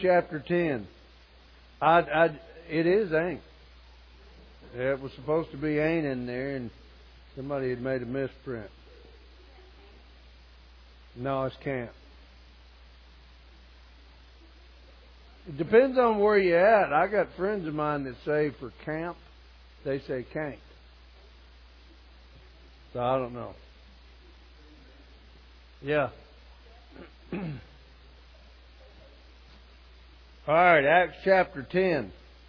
chapter 10. It is ain't. It was supposed to be ain't in there, and somebody had made a misprint. No, it's can't. It depends on where you're at. I got friends of mine that say for camp, they say can't. So I don't know. Yeah. All right, Acts chapter 10.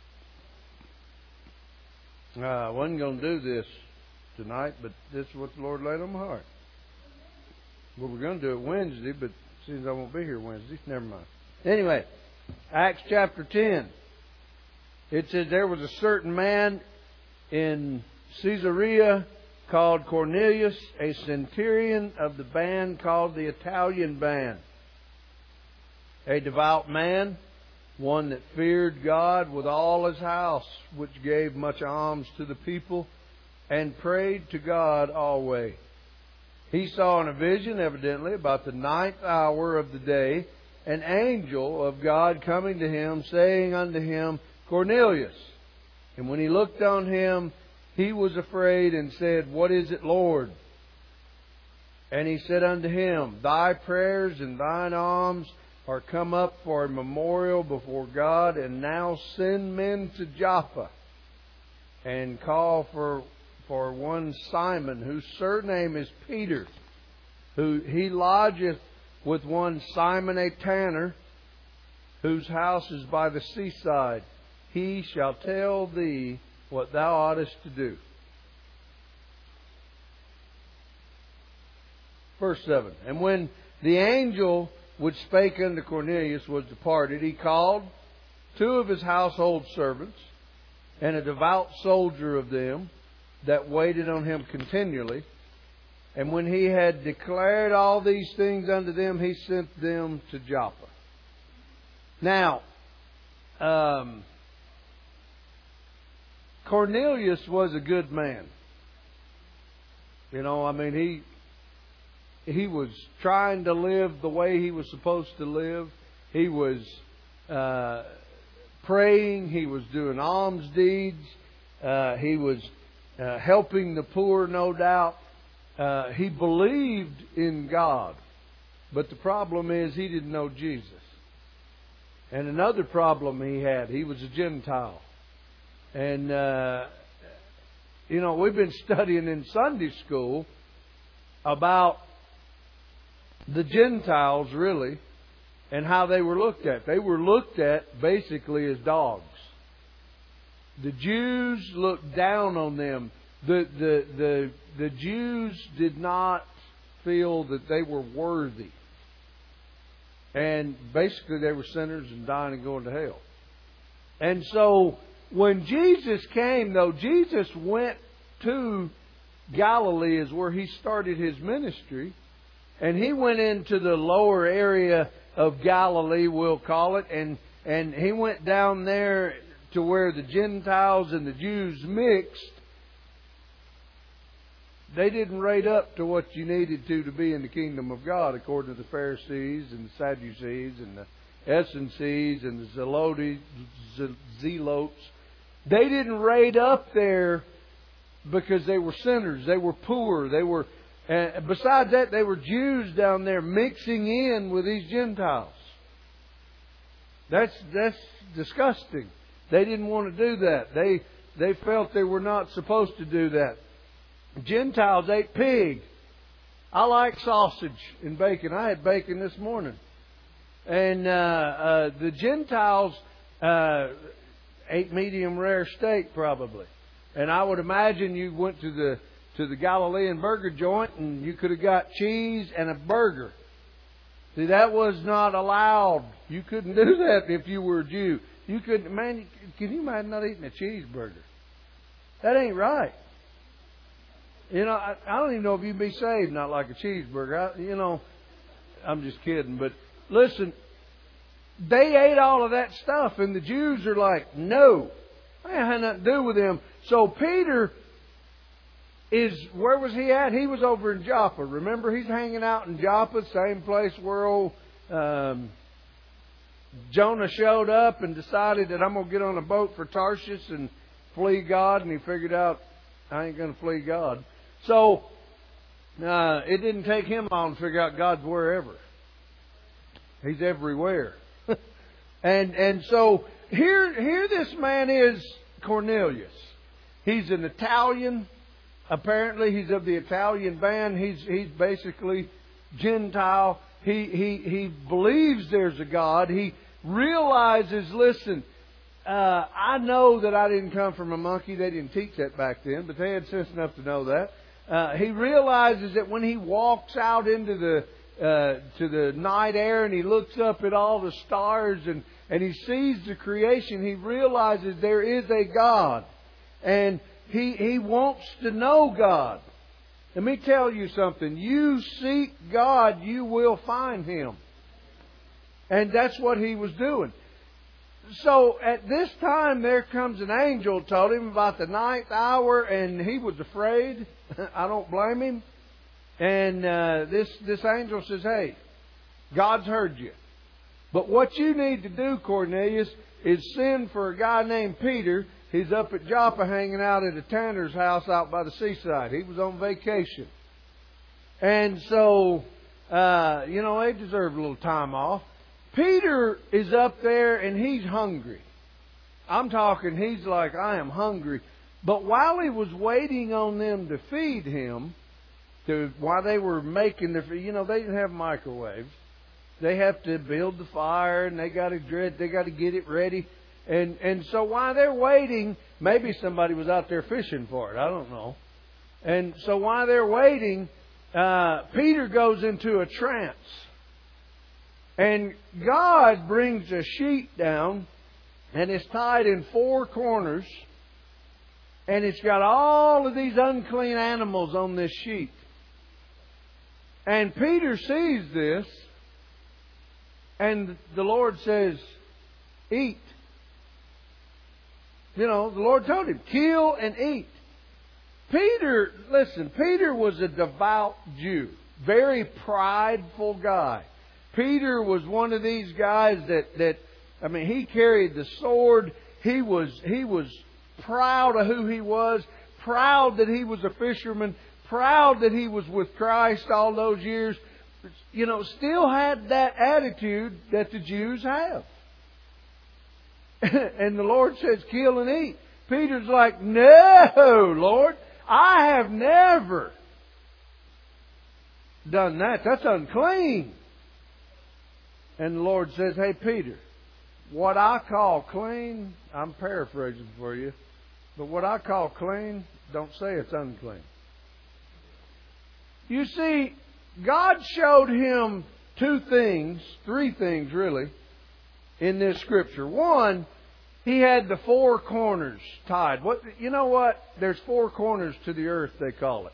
I wasn't going to do this tonight, but this is what the Lord laid on my heart. Well, we're going to do it Wednesday, but since I won't be here Wednesday, never mind. Anyway, Acts chapter 10. It says there was a certain man in Caesarea called Cornelius, a centurion of the band called the Italian band. A devout man, one that feared God with all his house, which gave much alms to the people, and prayed to God always. He saw in a vision, evidently, about the 9th hour of the day, an angel of God coming to him, saying unto him, Cornelius. And when he looked on him, he was afraid and said, What is it, Lord? And he said unto him, Thy prayers and thine alms are come up for a memorial before God, and now send men to Joppa, and call for one Simon, whose surname is Peter, who he lodgeth with one Simon a tanner, whose house is by the seaside. He shall tell thee what thou oughtest to do. Verse 7. And when the angel which spake unto Cornelius was departed, he called 2 of his household servants, and a devout soldier of them, that waited on him continually. And when he had declared all these things unto them, he sent them to Joppa. Now, Cornelius was a good man. You know, I mean, he was trying to live the way he was supposed to live. He was praying. He was doing alms deeds. He was helping the poor, no doubt. He believed in God. But the problem is he didn't know Jesus. And another problem he was a Gentile. And, you know, we've been studying in Sunday school about the Gentiles, really, and how they were looked at. They were looked at basically as dogs. The Jews looked down on them. The Jews did not feel that they were worthy. And basically they were sinners and dying and going to hell. And so when Jesus came, though, Jesus went to Galilee is where he started his ministry. And he went into the lower area of Galilee, we'll call it. And he went down there to where the Gentiles and the Jews mixed. They didn't rate up to what you needed to be in the kingdom of God, according to the Pharisees and the Sadducees and the Essenes and the Zelotes. They didn't rate up there because they were sinners. They were poor. They were, besides that, they were Jews down there mixing in with these Gentiles. That's disgusting. They didn't want to do that. They felt they were not supposed to do that. Gentiles ate pig. I like sausage and bacon. I had bacon this morning. And the Gentiles ate medium rare steak probably. And I would imagine you went to the Galilean burger joint and you could have got cheese and a burger. See, that was not allowed. You couldn't do that if you were a Jew. You couldn't, man, can you imagine not eating a cheeseburger? That ain't right. You know, I don't even know if you'd be saved not like a cheeseburger. I'm just kidding. But listen, they ate all of that stuff, and the Jews are like, no, I had nothing to do with them. So Peter where was he at? He was over in Joppa. Remember, he's hanging out in Joppa, same place where Jonah showed up and decided that I'm going to get on a boat for Tarshish and flee God, and he figured out I ain't going to flee God. So it didn't take him long to figure out God's wherever. He's everywhere. and so here this man is, Cornelius. He's an Italian. Apparently he's of the Italian band. He's basically Gentile. He believes there's a God. He realizes, listen, I know that I didn't come from a monkey. They didn't teach that back then, but they had sense enough to know that. He realizes that when he walks out into to the night air and he looks up at all the stars and he sees the creation, he realizes there is a God. And he wants to know God. Let me tell you something. You seek God, you will find Him. And that's what he was doing. So at this time there comes an angel, told him about the 9th hour, and he was afraid. I don't blame him. And this angel says, hey, God's heard you. But what you need to do, Cornelius, is send for a guy named Peter. He's up at Joppa hanging out at a tanner's house out by the seaside. He was on vacation. And so, they deserve a little time off. Peter is up there and he's hungry. I'm talking, he's like, I am hungry. But while he was waiting on them to feed him, while they were making they didn't have microwaves. They have to build the fire and they got to get it ready. And so while they're waiting, maybe somebody was out there fishing for it. I don't know. And so while they're waiting, Peter goes into a trance. And God brings a sheet down and it's tied in 4 corners. And it's got all of these unclean animals on this sheet. And Peter sees this. And the Lord says, eat. The Lord told him, kill and eat. Peter was a devout Jew. Very prideful guy. Peter was one of these guys that he carried the sword. He was proud of who he was. Proud that he was a fisherman. Proud that he was with Christ all those years. Still had that attitude that the Jews have. And the Lord says, kill and eat. Peter's like, no, Lord, I have never done that. That's unclean. And the Lord says, hey, Peter, what I call clean, I'm paraphrasing for you, but what I call clean, don't say it's unclean. You see, God showed him 3 things really, in this scripture. One, he had the 4 corners tied. You know what? There's 4 corners to the earth, they call it.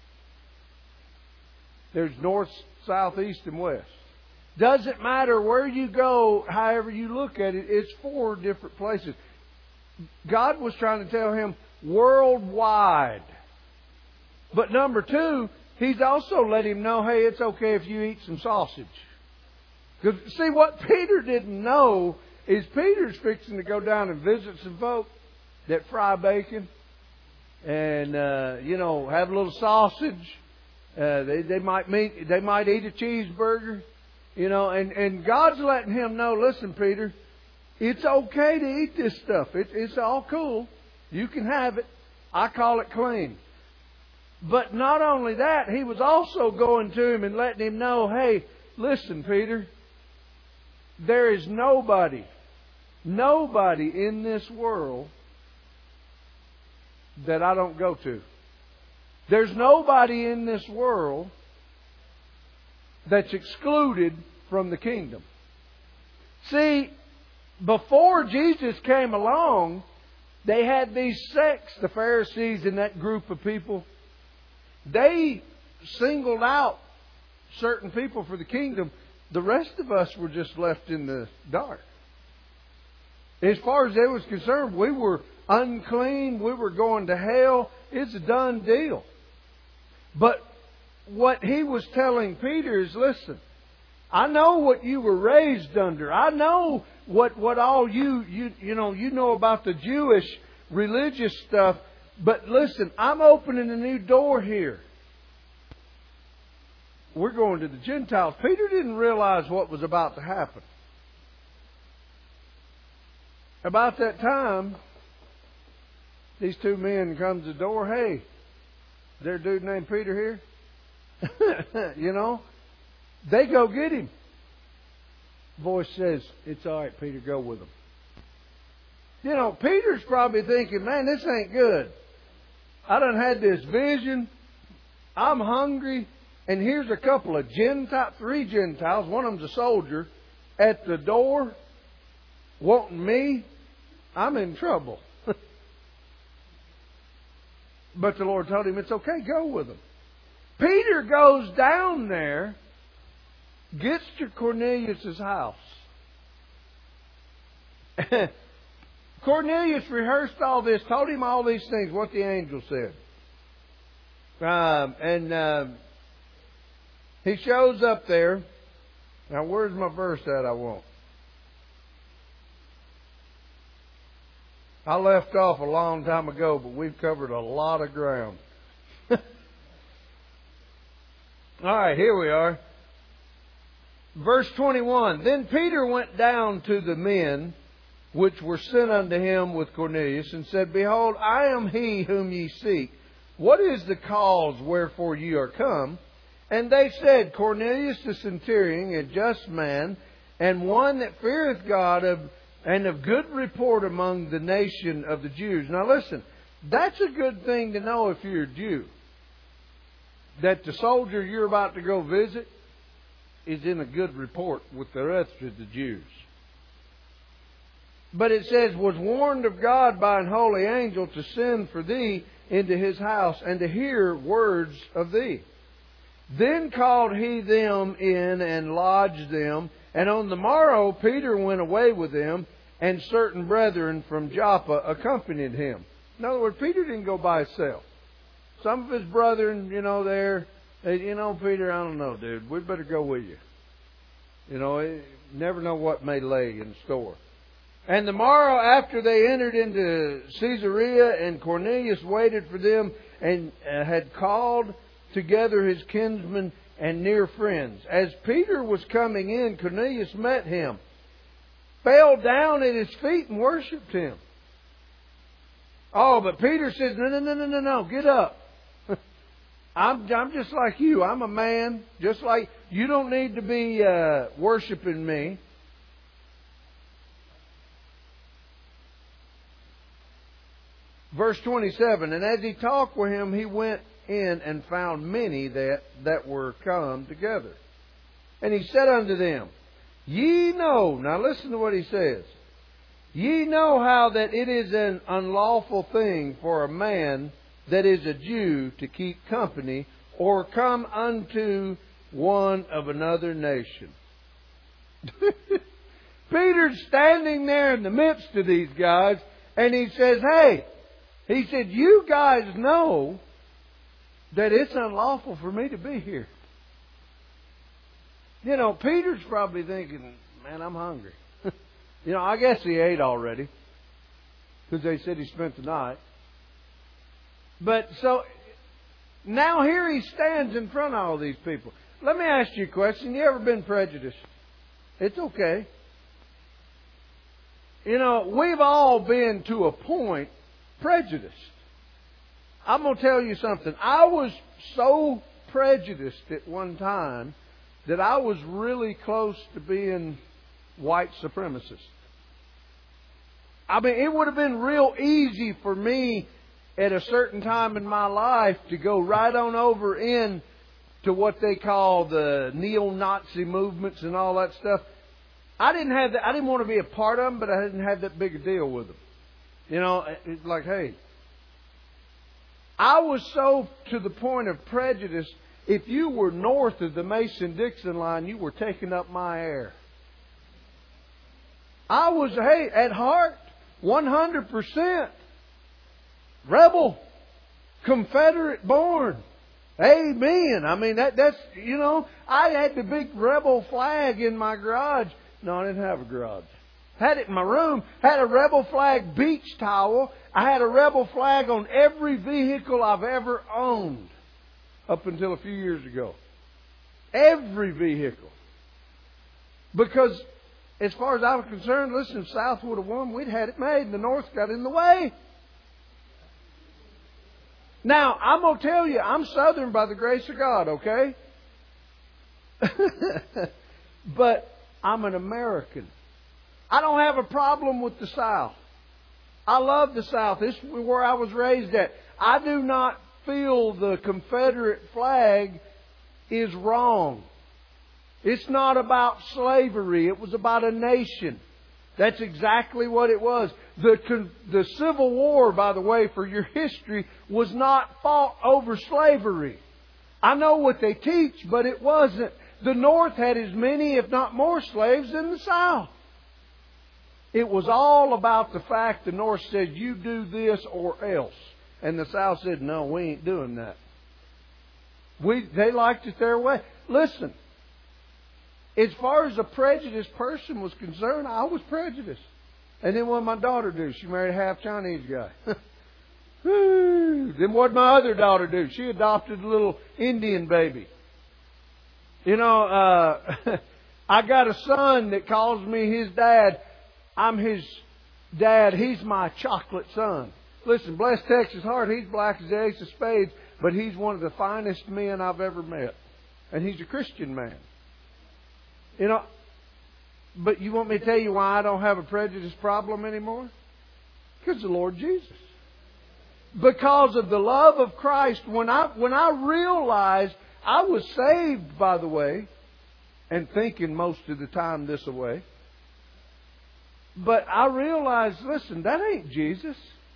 There's north, south, east, and west. Doesn't matter where you go, however you look at it, it's 4 different places. God was trying to tell him worldwide. But number 2, He's also let him know, hey, it's okay if you eat some sausage. Because, see, what Peter didn't know is Peter's fixing to go down and visit some folk that fry bacon and, have a little sausage. They might eat a cheeseburger, and God's letting him know, listen, Peter, it's okay to eat this stuff. It's all cool. You can have it. I call it clean. But not only that, he was also going to him and letting him know, hey, listen, Peter, there is nobody in this world that I don't go to. There's nobody in this world that's excluded from the kingdom. See, before Jesus came along, they had these sects, the Pharisees and that group of people. They singled out certain people for the kingdom. The rest of us were just left in the dark. As far as they was concerned, we were unclean. We were going to hell. It's a done deal. But what he was telling Peter is, listen, I know what you were raised under. I know what all you know about the Jewish religious stuff. But listen, I'm opening a new door here. We're going to the Gentiles. Peter didn't realize what was about to happen. About that time, these two men come to the door. Hey, is there a dude named Peter here? You know? They go get him. Voice says, it's all right, Peter, go with them. You know, Peter's probably thinking, man, this ain't good. I done had this vision. I'm hungry. And here's a couple of three Gentiles, one of them's a soldier, at the door wanting me. I'm in trouble. But the Lord told him, it's okay, go with them. Peter goes down there, gets to Cornelius' house. Cornelius rehearsed all this, told him all these things, what the angel said. He shows up there. Now, where's my verse that I want? I left off a long time ago, but we've covered a lot of ground. All right, here we are. Verse 21. Then Peter went down to the men which were sent unto him with Cornelius, and said, Behold, I am he whom ye seek. What is the cause wherefore ye are come? And they said, Cornelius the centurion, a just man, and one that feareth God, and of good report among the nation of the Jews. Now listen, that's a good thing to know if you're a Jew. That the soldier you're about to go visit is in a good report with the rest of the Jews. But it says, was warned of God by an holy angel to send for thee into his house, and to hear words of thee. Then called he them in and lodged them. And on the morrow Peter went away with them, and certain brethren from Joppa accompanied him. In other words, Peter didn't go by himself. Some of his brethren, there, they, Peter, I don't know, dude, we better go with you. You never know what may lay in store. And the morrow after they entered into Caesarea, and Cornelius waited for them, and had called together his kinsmen and near friends. As Peter was coming in, Cornelius met him, fell down at his feet and worshipped him. Oh, but Peter says, no, get up. I'm just like you. I'm a man, just like you. Don't need to be worshiping me. Verse 27, and as he talked with him, he went in and found many that were come together. And he said unto them, Ye know, now listen to what he says. Ye know how that it is an unlawful thing for a man that is a Jew to keep company or come unto one of another nation. Peter's standing there in the midst of these guys, and he says, hey, he said, you guys know that it's unlawful for me to be here. Peter's probably thinking, man, I'm hungry. I guess he ate already, because they said he spent the night. But so, now here he stands in front of all these people. Let me ask you a question. You ever been prejudiced? It's okay. We've all been, to a point, prejudiced. I'm going to tell you something. I was so prejudiced at one time that I was really close to being white supremacist. I mean, it would have been real easy for me at a certain time in my life to go right on over in to what they call the neo-Nazi movements and all that stuff. I didn't want to be a part of them, but I didn't have that big a deal with them. It's like, hey, I was so to the point of prejudice. If you were north of the Mason-Dixon line, you were taking up my air. I was, at heart, 100% rebel, Confederate born. Amen. I mean, that's, you know, I had the big rebel flag in my garage. No, I didn't have a garage. Had it in my room. Had a rebel flag beach towel. I had a rebel flag on every vehicle I've ever owned up until a few years ago. Every vehicle. Because as far as I was concerned, listen, if South would have won, we'd had it made, and the North got in the way. Now, I'm going to tell you, I'm Southern by the grace of God, okay? But I'm an American. I don't have a problem with the South. I love the South. This is where I was raised at. I do not feel the Confederate flag is wrong. It's not about slavery. It was about a nation. That's exactly what it was. The Civil War, by the way, for your history, was not fought over slavery. I know what they teach, but it wasn't. The North had as many, if not more, slaves than the South. It was all about the fact the North said, you do this or else. And the South said, no, we ain't doing that. They liked it their way. Listen, as far as a prejudiced person was concerned, I was prejudiced. And then what did my daughter do? She married a half Chinese guy. Then what did my other daughter do? She adopted a little Indian baby. You know, I got a son that calls me his dad. I'm his dad. He's my chocolate son. Listen, bless Texas heart. He's black as the ace of spades, but he's one of the finest men I've ever met. And he's a Christian man. You know, but you want me to tell you why I don't have a prejudice problem anymore? Because of the Lord Jesus. Because of the love of Christ. When I realized I was saved, by the way, and thinking most of the time this way, but I realized, listen, that ain't Jesus.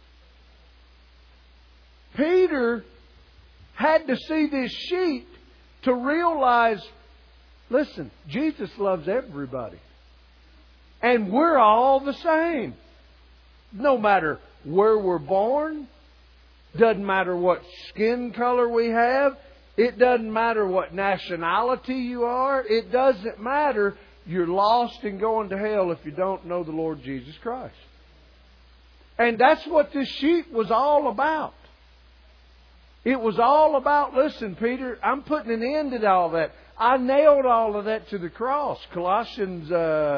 Peter had to see this sheet to realize, listen, Jesus loves everybody. And we're all the same. No matter where we're born. Doesn't matter what skin color we have. It doesn't matter what nationality you are. It doesn't matter. You're lost and going to hell if you don't know the Lord Jesus Christ. And that's what this sheet was all about. It was all about, listen, Peter, I'm putting an end to all that. I nailed all of that to the cross. Colossians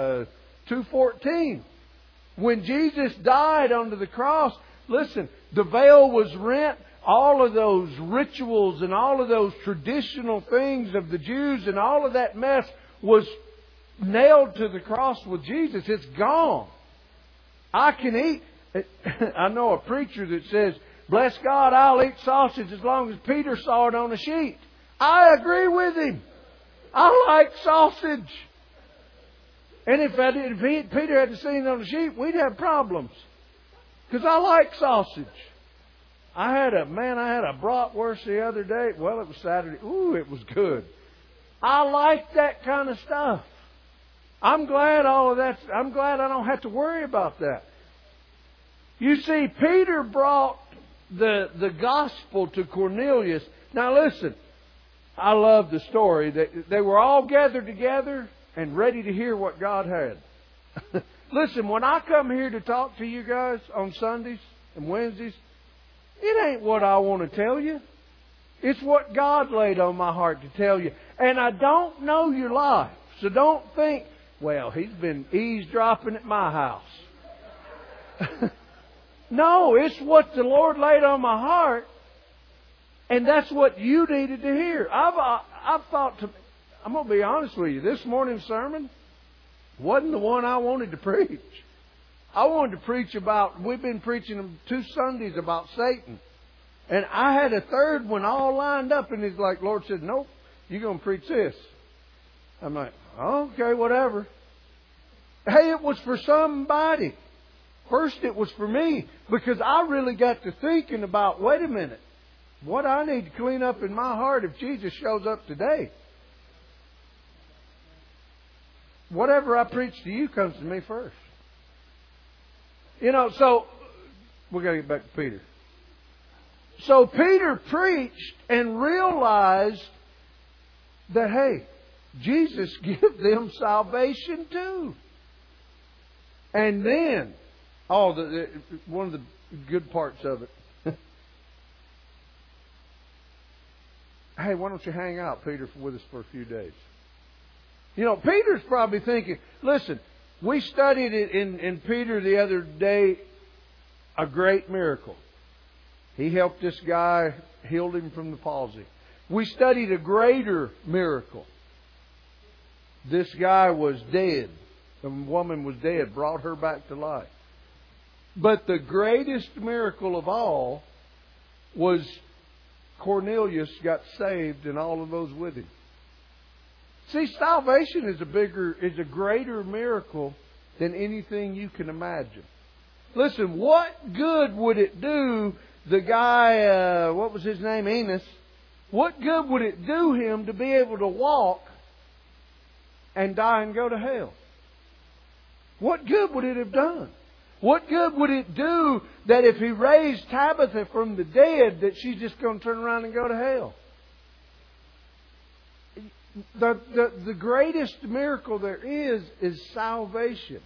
2:14. When Jesus died under the cross, listen, the veil was rent. All of those rituals and all of those traditional things of the Jews and all of that mess was nailed to the cross with Jesus. It's gone. I can eat. I know a preacher that says, bless God, I'll eat sausage as long as Peter saw it on a sheet. I agree with him. I like sausage. And if Peter had seen it on the sheet, we'd have problems. Because I like sausage. I had a bratwurst the other day. Well, it was Saturday. Ooh, it was good. I like that kind of stuff. I'm glad I don't have to worry about that. You see, Peter brought the gospel to Cornelius. Now listen, I love the story. They were all gathered together and ready to hear what God had. Listen, when I come here to talk to you guys on Sundays and Wednesdays, it ain't what I want to tell you. It's what God laid on my heart to tell you. And I don't know your life. So don't think, well, he's been eavesdropping at my house. No, it's what the Lord laid on my heart. And that's what you needed to hear. I've thought I'm going to be honest with you. This morning's sermon wasn't the one I wanted to preach. I wanted to preach about, we've been preaching 2 Sundays about Satan. And I had a third one all lined up, and he's like, Lord said, nope, you're going to preach this. I'm like, okay, whatever. Hey, it was for somebody. First it was for me, because I really got to thinking about, wait a minute, what I need to clean up in my heart if Jesus shows up today. Whatever I preach to you comes to me first. You know, so we're going to get back to Peter. So Peter preached and realized that, hey, Jesus give them salvation too. And then, one of the good parts of it. Hey, why don't you hang out, Peter, with us for a few days? You know, Peter's probably thinking, listen, we studied it in Peter the other day, a great miracle. He helped this guy, healed him from the palsy. We studied a greater miracle. This guy was dead. The woman was dead, brought her back to life. But the greatest miracle of all was Cornelius got saved and all of those with him. See, salvation is a greater miracle than anything you can imagine. Listen, what good would it do the guy, what was his name, Enos? What good would it do him to be able to walk and die and go to hell? What good would it have done? What good would it do that if he raised Tabitha from the dead, that she's just going to turn around and go to hell? The greatest miracle there is salvation.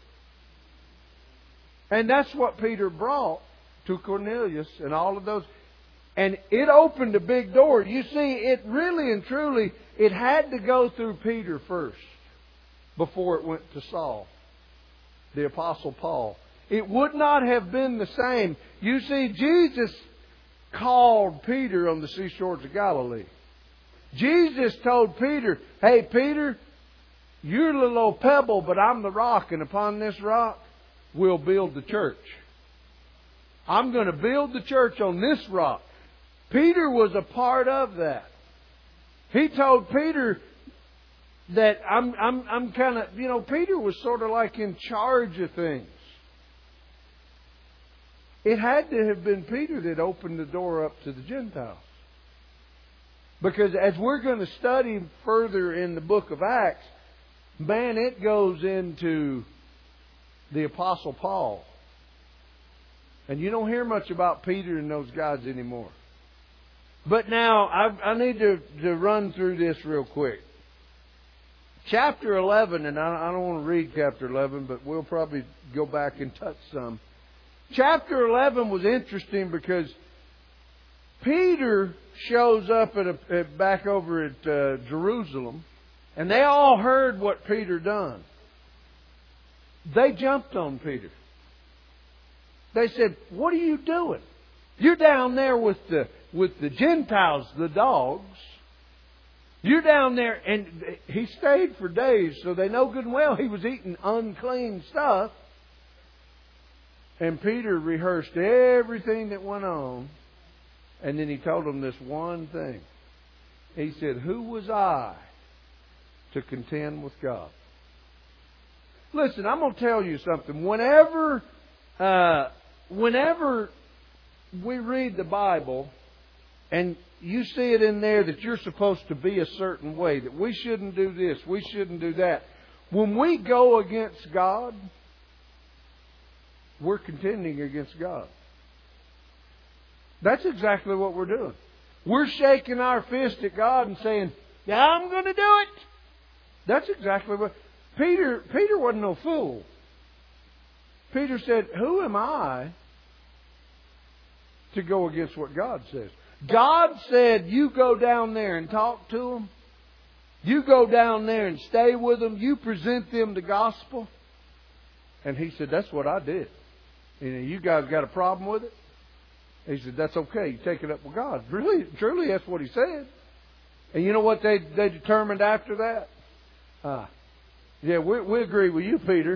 And that's what Peter brought to Cornelius and all of those. And it opened a big door. You see, it really and truly, it had to go through Peter first before it went to Saul, the Apostle Paul. It would not have been the same. You see, Jesus called Peter on the seashores of Galilee. Jesus told Peter, hey, Peter, you're a little old pebble, but I'm the rock, and upon this rock, we'll build the church. I'm going to build the church on this rock. Peter was a part of that. He told Peter that I'm kind of, you know, Peter was sort of like in charge of things. It had to have been Peter that opened the door up to the Gentiles. Because as we're going to study further in the book of Acts, man, it goes into the Apostle Paul. And you don't hear much about Peter and those guys anymore. But now, I need to run through this real quick. Chapter 11, and I don't want to read chapter 11, but we'll probably go back and touch some. Chapter 11 was interesting because Peter shows up back over at Jerusalem, and they all heard what Peter done. They jumped on Peter. They said, "What are you doing? You're down there with the Gentiles, the dogs. You're down there," and he stayed for days, so they know good and well he was eating unclean stuff. And Peter rehearsed everything that went on. And then he told them this one thing. He said, "Who was I to contend with God?" Listen, I'm going to tell you something. Whenever we read the Bible and you see it in there that you're supposed to be a certain way, that we shouldn't do this, we shouldn't do that. When we go against God, we're contending against God. That's exactly what we're doing. We're shaking our fist at God and saying, "Yeah, I'm going to do it." That's exactly what Peter wasn't no fool. Peter said, "Who am I to go against what God says?" God said, "You go down there and talk to them. You go down there and stay with them. You present them the gospel." And he said, "That's what I did. You guys got a problem with it?" He said, "That's okay. You take it up with God." Really, truly, that's what he said. And you know what they determined after that? Yeah, we agree with you, Peter.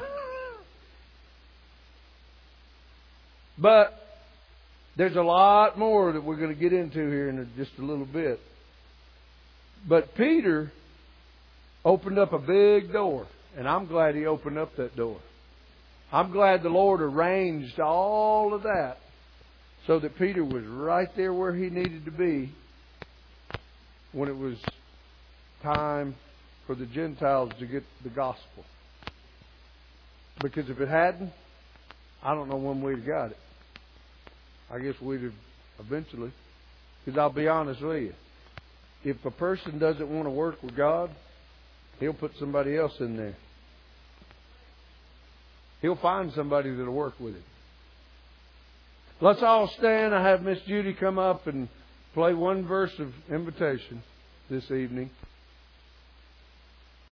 But there's a lot more that we're going to get into here in just a little bit. But Peter opened up a big door. And I'm glad he opened up that door. I'm glad the Lord arranged all of that so that Peter was right there where he needed to be when it was time for the Gentiles to get the gospel. Because if it hadn't, I don't know when we'd have got it. I guess we'd have eventually. Because I'll be honest with you. If a person doesn't want to work with God, He'll put somebody else in there. He'll find somebody that'll work with Him. Let's all stand. I have Miss Judy come up and play one verse of invitation this evening.